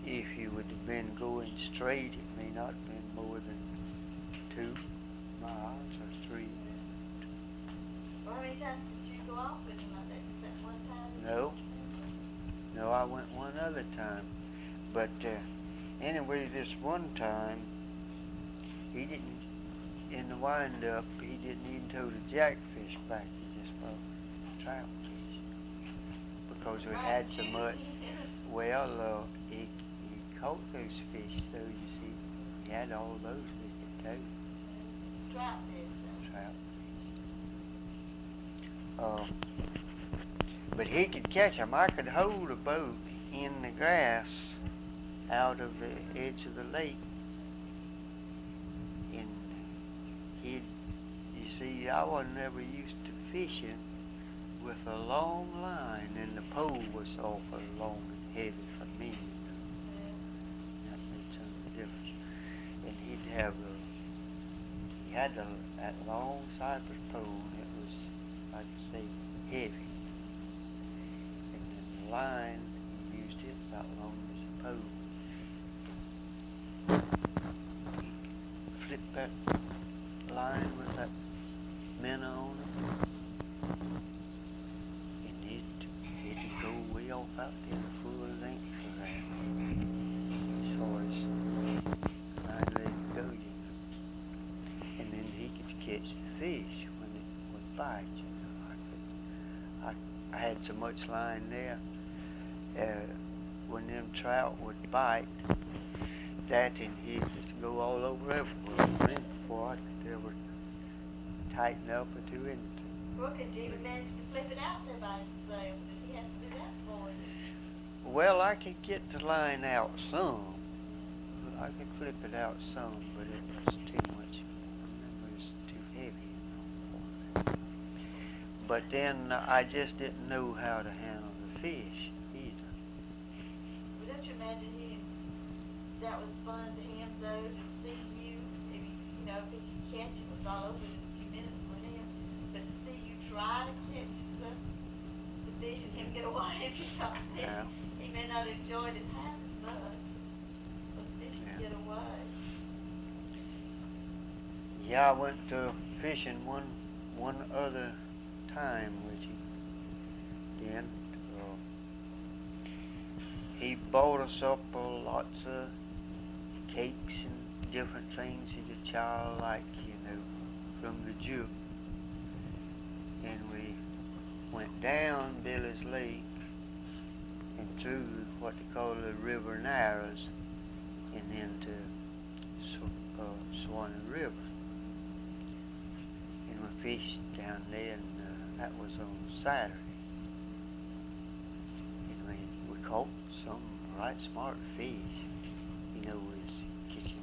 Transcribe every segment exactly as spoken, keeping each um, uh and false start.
if you would have been going straight, it may not have been more than two miles or three. Well, how many times did you go off with him like that? Just that one time? No. No, I went one other time. But uh, anyway, this one time, he didn't, in the wind-up, he didn't even throw the jackfish back. He just brought trout fish. Because we had so much. Well, uh, he, he caught those fish, though, you see. He had all those with it, too. Trout fish. Trout fish. Uh, but he could catch them. I could hold a boat in the grass out of the edge of the lake. And he'd, you see, I wasn't ever used to fishing with a long line, and the pole was awful long and heavy for me. You know. That made some difference. And he'd have a, he had a, that long cypress pole, and it was, I'd say, heavy. And then the line, he used it about long as a pole. Flip that line with that minnow on it. Go way off out there full length for that. As far as I let it go, you know. And then he could catch the fish when it would bite, you know. I could, I, I had so much line there. Uh, when them trout would bite, that and he'd just go all over everywhere before I could ever tighten up or do anything. Well, could you even manage to flip it out there by himself? He has to do that for you. Well, I could get the line out some. I could flip it out some, but it was too much. I remember it was too heavy, you know. But then uh, I just didn't know how to handle the fish either. Well, don't you imagine him? That was fun to him, though, to see you. If you, you know, if he could catch it, was all over in a few minutes for him. But to see you try to catch the fish and him get away if you caught it. Yeah. He may not have enjoyed it half as much, but the fish Yeah. can get away. Yeah, I went to fishing one one other time with him. Then uh, he bought us up uh, lots of cakes and different things that a child like, you know, from the Jew. And we went down Billy's Lake and through what they call the River Narrows and into Sw- uh, Swanee River. And we fished down there, and uh, that was on Saturday. And we, we caught some right smart fish. You know, we was catching,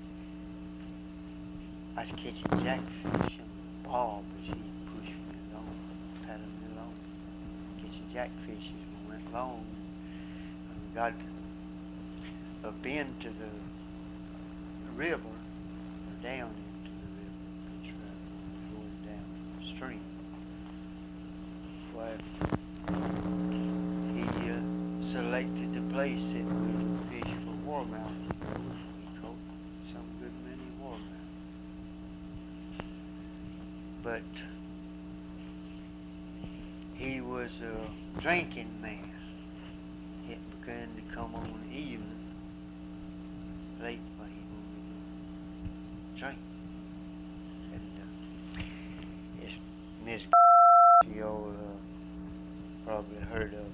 I was catching jackfish and bob as he pushed me along, paddling me along, catching jackfish as we went along. And we got up into the river, down into the river, which was going down the stream. Well, he uh, selected the place that we would fish for warmouth. We caught some good many warmouth. But he was a drinking man. It began to come on evening, late when he wanted to drink. And uh, it's Miss you all uh, probably heard of